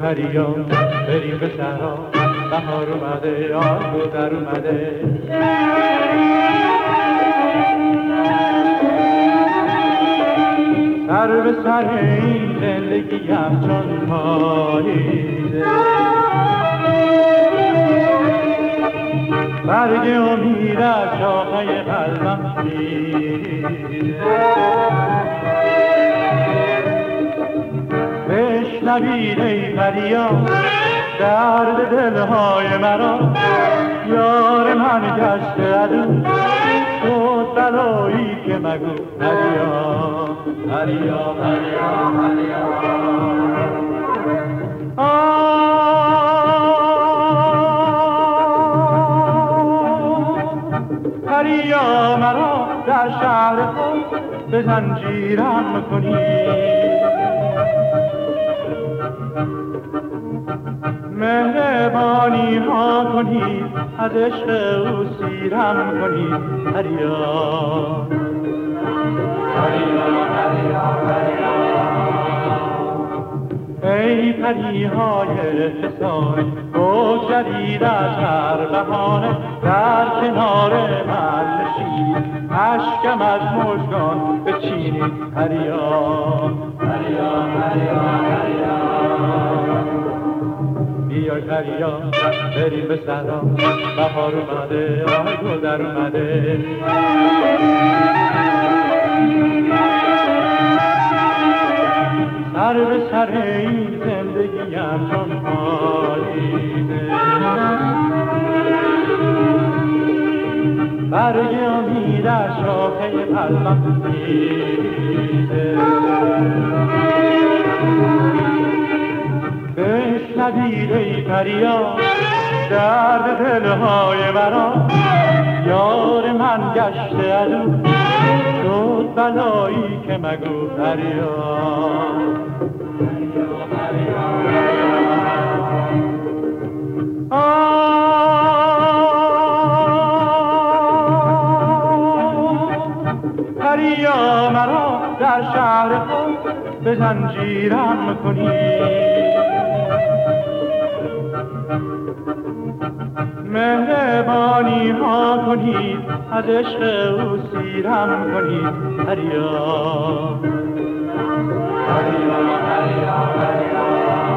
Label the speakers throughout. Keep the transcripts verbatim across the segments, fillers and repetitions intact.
Speaker 1: پریا بریم به صحرا، بهار اومده آه گل در اومده. سر به سر این زندگیم چون پاییزه، برگ امید از شاخه قلبم میریزه. بشنوید ای پریا درد دلهای مرا، یار من گشته عدو شد بلایی که مگو پریا پریا پریا پریا. پریا مرا در شهر خود به زنجیرم کنی، مهربانی ها کنید از عشق او سیرم کنید. پریا پریا پریا پریا. ای پریهای فسانه بگذرید از هر بهانه، در کنار من نشینید اشکم از مژگان بچینید. پریا پریا پریا پریا. بیای پریا بریم به صحرا، بهار اومده آه گل در اومده. سر به سر این زندگیم چون پاییزه، برگ امید از شاخه قلبم میریزه. بشنوید ای پریا درد دلهای مرا، یار من گشته عدو شد بلایی که مگو. پریا پریا پریا پریا مرا در شهر خود به زنجیرم کنی، مهربانی ها کنید از عشق او سیرم کنید. پریا پریا پریا پریا.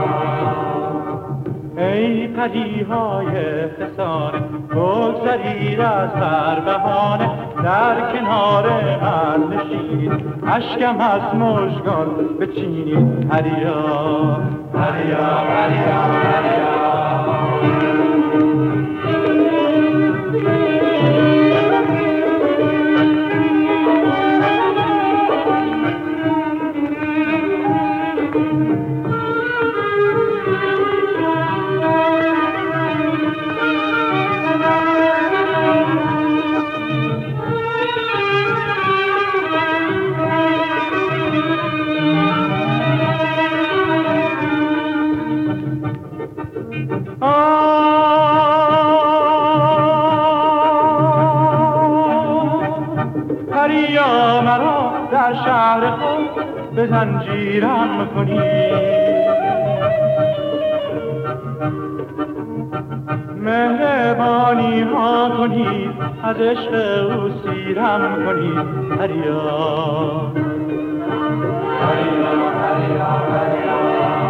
Speaker 1: ای پریهای فسانه بگذرید از هر بهانه، در کنار من نشینید اشکم از مژگان بچینید. پریا پریا پریا پریا. پریا مرا در شهر خود به زنجیرم کنی، مهربانی ها کنید از عشق او سیرم کنید. پریا پریا پریا پریا.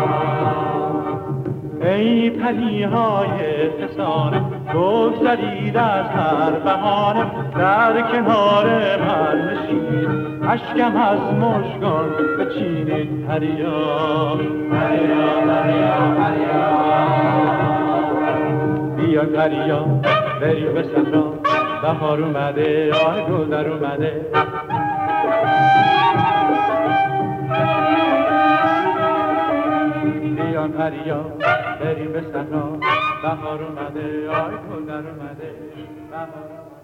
Speaker 1: ای پریهای فسانه بگذرید از هر بهانه، در کنار من نشینید اشکم از مژگان بچینید. پریا پریا پریا پریا. بیا پریا بریم به صحرا، بهار اومده آه گل در اومده. بیا پریا بریم به صحرا، بهار اومده آه گل در اومده. بهار